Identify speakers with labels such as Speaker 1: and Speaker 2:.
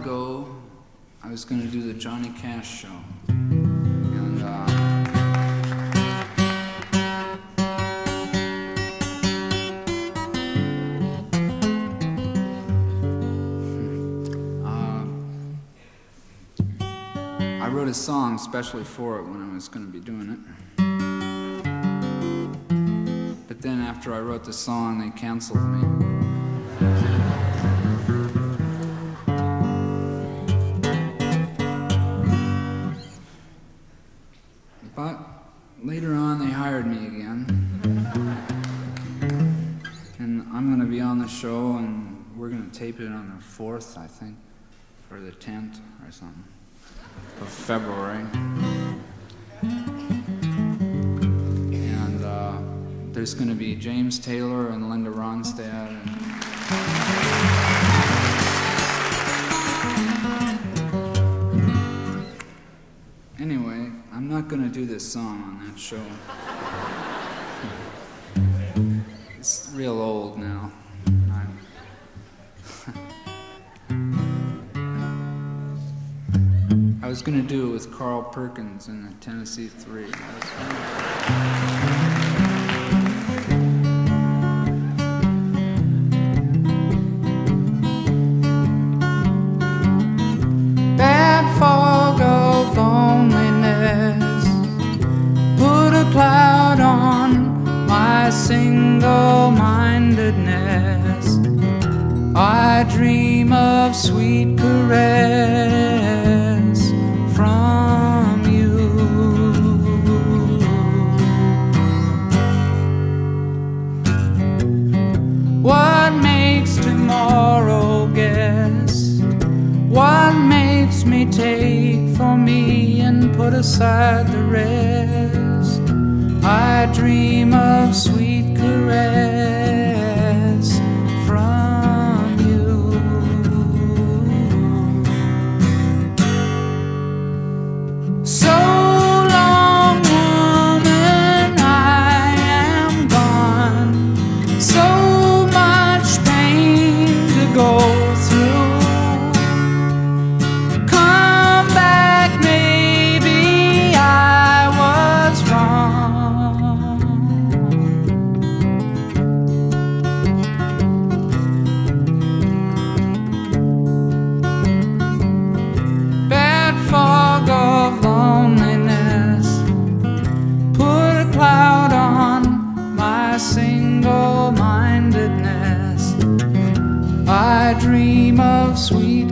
Speaker 1: ago, I was going to do the Johnny Cash show. And I wrote a song especially for it when I was going to be doing it. But then after I wrote the song, they canceled me. But later on, they hired me again. And I'm going to be on the show, and we're going to tape it on the 4th, I think, or the 10th or something, of February. And there's going to be James Taylor and Linda Ronstadt. Anyway, I'm not going to do this song on that show. It's real old now. I was going to do it with Carl Perkins in the Tennessee Three. Bad fog of loneliness put a cloud on my single-mindedness. I dream of sweet caress from you. What makes tomorrow guess? What makes me take for me and put aside the rest? I dream of sweet caress from you. So long, woman, I am gone. So much pain to go through. Come back, maybe I was wrong. Bad fog of loneliness put a cloud on my single-mindedness. I dream of sweet